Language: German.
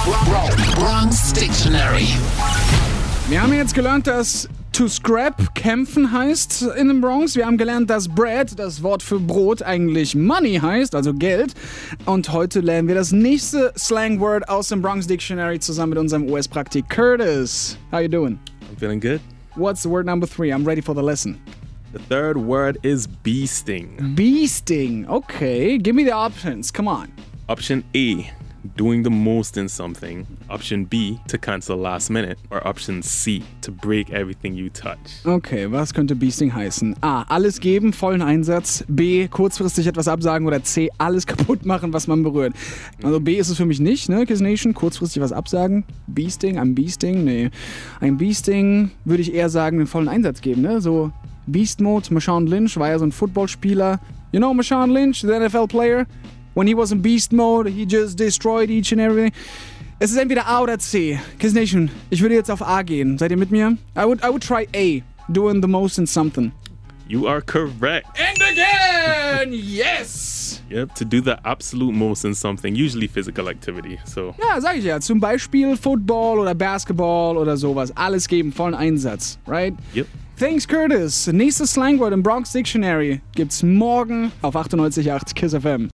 Bronx Dictionary. Wir haben jetzt gelernt, dass to scrap kämpfen heißt in den Bronx. Wir haben gelernt, dass bread, das Wort für Brot, eigentlich money heißt, also Geld. Und heute lernen wir das nächste Slangword aus dem Bronx Dictionary zusammen mit unserem US-Praktik Curtis. How you doing? I'm feeling good. What's the word number 3? I'm ready for the lesson. The third word is beasting. Beasting. Okay, give me the options. Come on. Option A, doing the most in something. Option B, to cancel last minute. Or option C, to break everything you touch. Okay, was könnte Beasting heißen? A. Alles geben, vollen Einsatz. B. Kurzfristig etwas absagen. Oder C. Alles kaputt machen, was man berührt. Also B ist es für mich nicht, ne, Kiss Nation? Kurzfristig was absagen. Beasting, ein Beasting? Nee. Ein Beasting würde ich eher sagen, den vollen Einsatz geben, ne? So Beast Mode. Marshawn Lynch war ja so ein Footballspieler. You know Marshawn Lynch, the NFL player? When he was in Beast Mode, he just destroyed each and everything. Es ist entweder A oder C. Kiss Nation, ich würde jetzt auf A gehen. Seid ihr mit mir? I would try A. Doing the most in something. You are correct. And again! Yes! Yep, to do the absolute most in something, usually physical activity. So. Ja, sag ich ja. Zum Beispiel Football oder Basketball oder sowas. Alles geben, vollen Einsatz. Right? Yep. Thanks, Curtis. Nächstes Slangword im Bronx Dictionary gibt's morgen auf 98.8 Kiss FM.